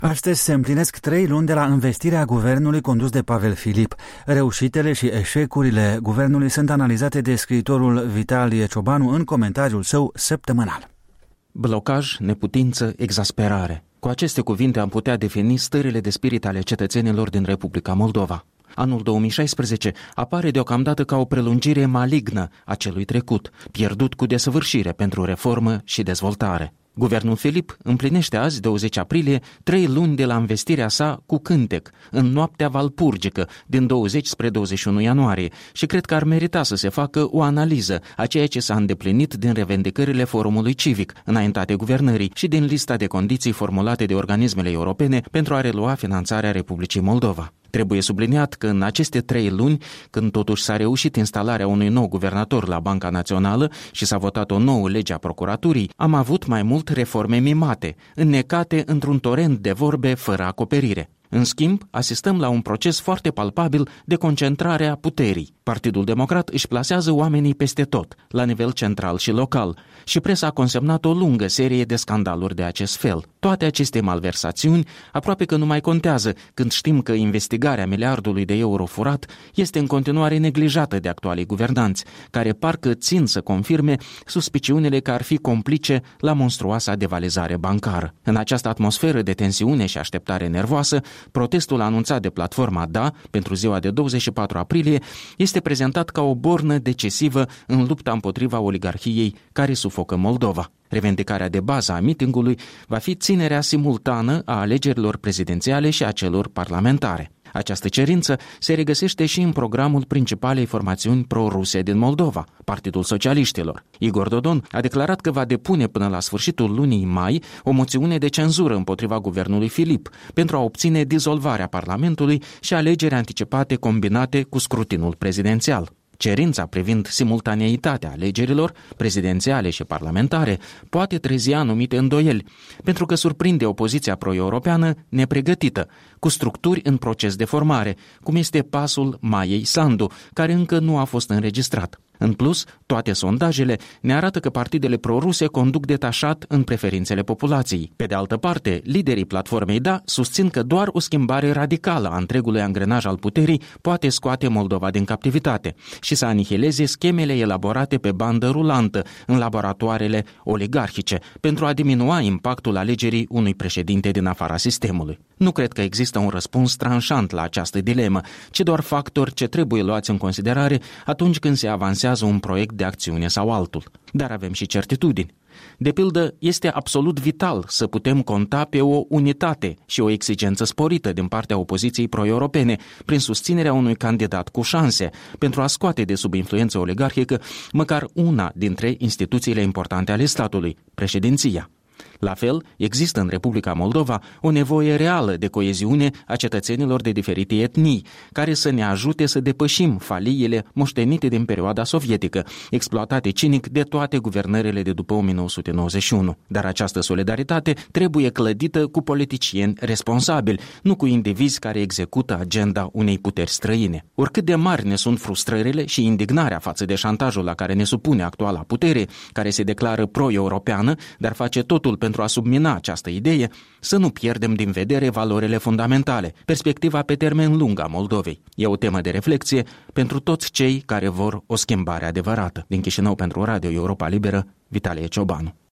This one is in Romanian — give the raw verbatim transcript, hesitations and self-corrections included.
Astăzi se împlinesc trei luni de la învestirea guvernului condus de Pavel Filip. Reușitele și eșecurile guvernului sunt analizate de scriitorul Vitalie Ciobanu în comentariul său săptămânal. Blocaj, neputință, exasperare. Cu aceste cuvinte am putea defini stările de spirit ale cetățenilor din Republica Moldova. Anul două mii șaisprezece apare deocamdată ca o prelungire malignă a celui trecut, pierdut cu desăvârșire pentru reformă și dezvoltare. Guvernul Filip împlinește azi, douăzeci aprilie, trei luni de la învestirea sa cu cântec, în noaptea valpurgică, din douăzeci spre douăzeci și unu ianuarie, și cred că ar merita să se facă o analiză a ceea ce s-a îndeplinit din revendicările forumului civic înaintate guvernării și din lista de condiții formulate de organismele europene pentru a relua finanțarea Republicii Moldova. Trebuie subliniat că în aceste trei luni, când totuși s-a reușit instalarea unui nou guvernator la Banca Națională și s-a votat o nouă lege a procuraturii, am avut mai mult reforme mimate, înnecate într-un torent de vorbe fără acoperire. În schimb, asistăm la un proces foarte palpabil de concentrare a puterii. Partidul Democrat își plasează oamenii peste tot, la nivel central și local, și presa a consemnat o lungă serie de scandaluri de acest fel. Toate aceste malversațiuni aproape că nu mai contează când știm că investigarea miliardului de euro furat este în continuare neglijată de actualii guvernanți, care parcă țin să confirme suspiciunile că ar fi complice la monstruoasa devalizare bancară. În această atmosferă de tensiune și așteptare nervoasă, protestul anunțat de platforma Da pentru ziua de douăzeci și patru aprilie este prezentat ca o bornă decisivă în lupta împotriva oligarhiei care sufocă Moldova. Revendicarea de bază a mitingului va fi ținerea simultană a alegerilor prezidențiale și a celor parlamentare. Această cerință se regăsește și în programul principalei formațiuni pro-ruse din Moldova, Partidul Socialiștilor. Igor Dodon a declarat că va depune până la sfârșitul lunii mai o moțiune de cenzură împotriva guvernului Filip pentru a obține dizolvarea Parlamentului și alegeri anticipate combinate cu scrutinul prezidențial. Cerința privind simultaneitatea alegerilor prezidențiale și parlamentare poate trezi anumite îndoieli, pentru că surprinde opoziția pro-europeană nepregătită, cu structuri în proces de formare, cum este pasul Maiei Sandu, care încă nu a fost înregistrat. În plus, toate sondajele ne arată că partidele pro-ruse conduc detașat în preferințele populației. Pe de altă parte, liderii platformei Da susțin că doar o schimbare radicală a întregului angrenaj al puterii poate scoate Moldova din captivitate și să anihileze schemele elaborate pe bandă rulantă în laboratoarele oligarhice pentru a diminua impactul alegerii unui președinte din afara sistemului. Nu cred că există un răspuns tranșant la această dilemă, ci doar factori ce trebuie luați în considerare atunci când se avansează un proiect de acțiune sau altul. Dar avem și certitudini. De pildă, este absolut vital să putem conta pe o unitate și o exigență sporită din partea opoziției pro-europene prin susținerea unui candidat cu șanse pentru a scoate de sub influență oligarhică măcar una dintre instituțiile importante ale statului, președinția. La fel, există în Republica Moldova o nevoie reală de coeziune a cetățenilor de diferite etnii, care să ne ajute să depășim faliile moștenite din perioada sovietică, exploatate cinic de toate guvernările de după o mie nouă sute nouăzeci și unu. Dar această solidaritate trebuie clădită cu politicieni responsabili, nu cu indivizi care execută agenda unei puteri străine. Oricât de mari ne sunt frustrările și indignarea față de șantajul la care ne supune actuala putere, care se declară pro-europeană, dar face totul pentru a submina această idee, să nu pierdem din vedere valorile fundamentale, perspectiva pe termen lung a Moldovei. E o temă de reflexie pentru toți cei care vor o schimbare adevărată. Din Chișinău pentru Radio Europa Liberă, Vitalie Ciobanu.